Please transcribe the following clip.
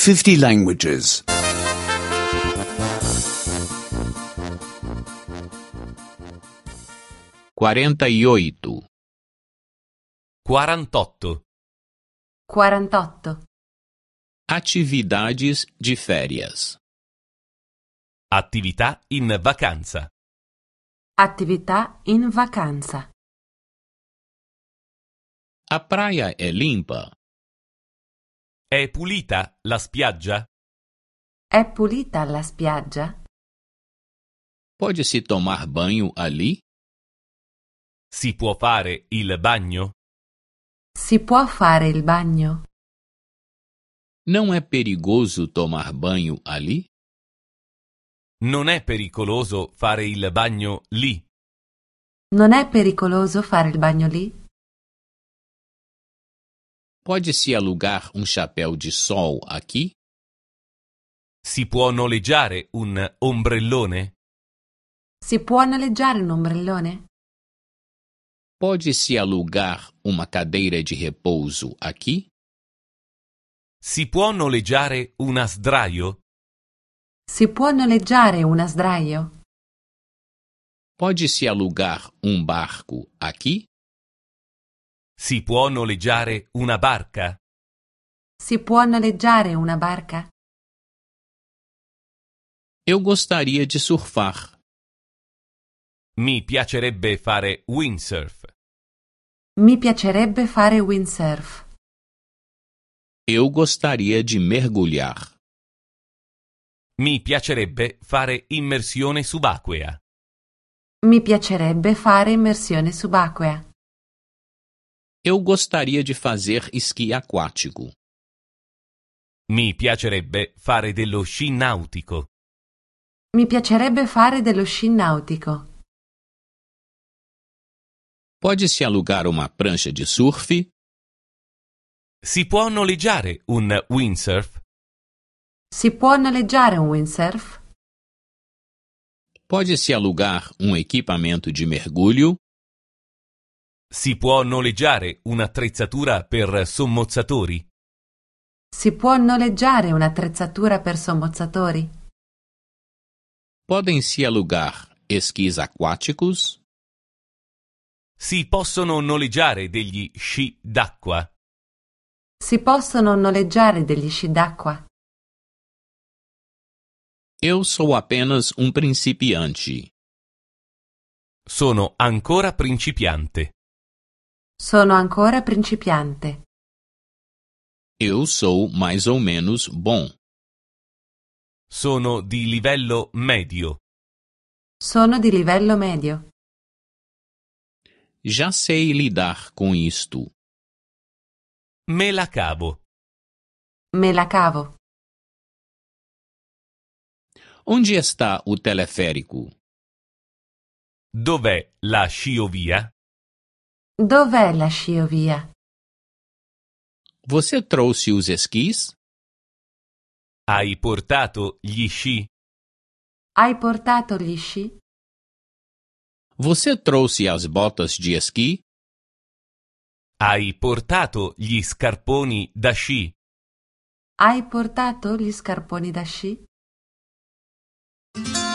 50 languages. 48. 48. 48. Atividades de férias. Attività in vacanza. Attività in vacanza. A praia é limpa? È pulita la spiaggia? È pulita la spiaggia? Pode-se tomar banho ali? Si può fare il bagno? Si può fare il bagno? Não é perigoso tomar banho ali? Non è pericoloso fare il bagno lì? Non è pericoloso fare il bagno lì? Pode-se alugar um chapéu de sol aqui? Si può noleggiare un ombrellone? Si può noleggiare un ombrellone? Pode-se alugar uma cadeira de repouso aqui? Si può noleggiare una sdraio? Si può noleggiare una sdraio? Pode-se alugar um barco aqui? Si può noleggiare una barca? Si può noleggiare una barca? Eu gostaria de surfar. Mi piacerebbe fare windsurf. Mi piacerebbe fare windsurf. Eu gostaria de mergulhar. Mi piacerebbe fare immersione subacquea. Mi piacerebbe fare immersione subacquea. Eu gostaria de fazer esqui aquático. Mi piacerebbe fare dello sci nautico. Mi piacerebbe fare dello sci nautico. Pode-se alugar uma prancha de surf? Si può noleggiare un windsurf? Si può noleggiare un windsurf? Pode-se alugar um equipamento de mergulho? Si può noleggiare un'attrezzatura per sommozzatori? Si può noleggiare un'attrezzatura per sommozzatori? Podem-se alugar esquis aquáticos? Si possono noleggiare degli sci d'acqua? Si possono noleggiare degli sci d'acqua? Eu sou apenas um principiante. Sono ancora principiante. Sono ancora principiante. Eu sou mais ou menos bom. Sono di livello medio. Sono di livello medio. Já sei lidar com isto. Me la cavo. Me la cavo. Onde está o teleférico? Dov'è la sciovia? Dov'è la sciovia? Você trouxe os esquis? Hai portato gli sci? Hai portato gli sci? Você trouxe as botas de esqui? Hai portato gli scarponi da sci? Hai portato gli scarponi da sci?